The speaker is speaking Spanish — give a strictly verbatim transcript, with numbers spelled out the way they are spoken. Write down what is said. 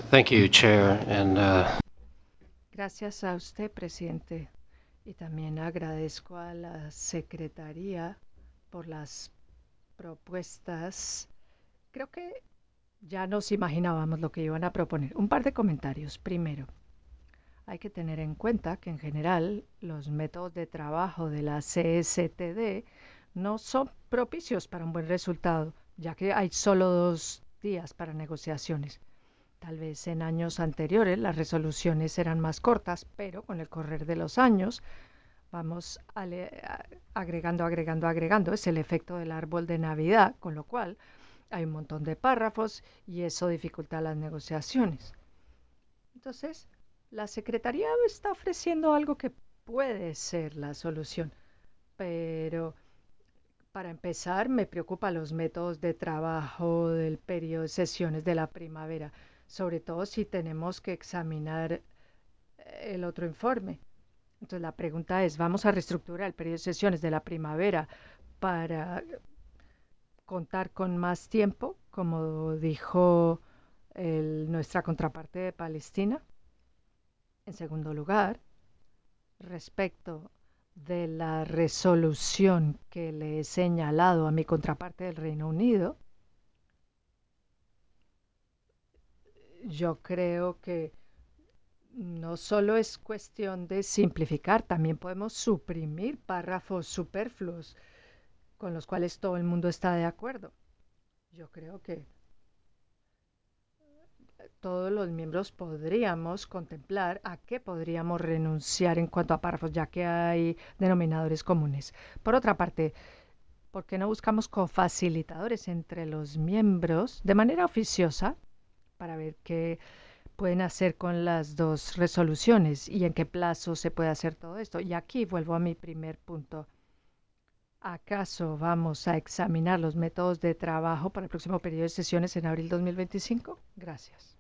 Thank you, Chair, and uh, Gracias a usted, presidente, y también agradezco a la Secretaría por las propuestas. Creo que ya nos imaginábamos lo que iban a proponer. Un par de comentarios. Primero, hay que tener en cuenta que en general los métodos de trabajo de la C S T D no son propicios para un buen resultado, ya que hay solo dos días para negociaciones. Tal vez en años anteriores las resoluciones eran más cortas, pero con el correr de los años vamos ale- a- agregando, agregando, agregando. Es el efecto del árbol de Navidad, con lo cual hay un montón de párrafos y eso dificulta las negociaciones. Entonces, la Secretaría está ofreciendo algo que puede ser la solución, pero para empezar me preocupan los métodos de trabajo del periodo de sesiones de la primavera, sobre todo si tenemos que examinar el otro informe. Entonces la pregunta es, ¿vamos a reestructurar el periodo de sesiones de la primavera para contar con más tiempo, como dijo el- nuestra contraparte de Palestina? En segundo lugar, respecto de la resolución que le he señalado a mi contraparte del Reino Unido, yo creo que no solo es cuestión de simplificar, también podemos suprimir párrafos superfluos con los cuales todo el mundo está de acuerdo. Yo creo que todos los miembros podríamos contemplar a qué podríamos renunciar en cuanto a párrafos, ya que hay denominadores comunes. Por otra parte, ¿por qué no buscamos cofacilitadores entre los miembros de manera oficiosa para ver qué pueden hacer con las dos resoluciones y en qué plazo se puede hacer todo esto? Y aquí vuelvo a mi primer punto. ¿Acaso vamos a examinar los métodos de trabajo para el próximo periodo de sesiones en abril dos mil veinticinco? Gracias.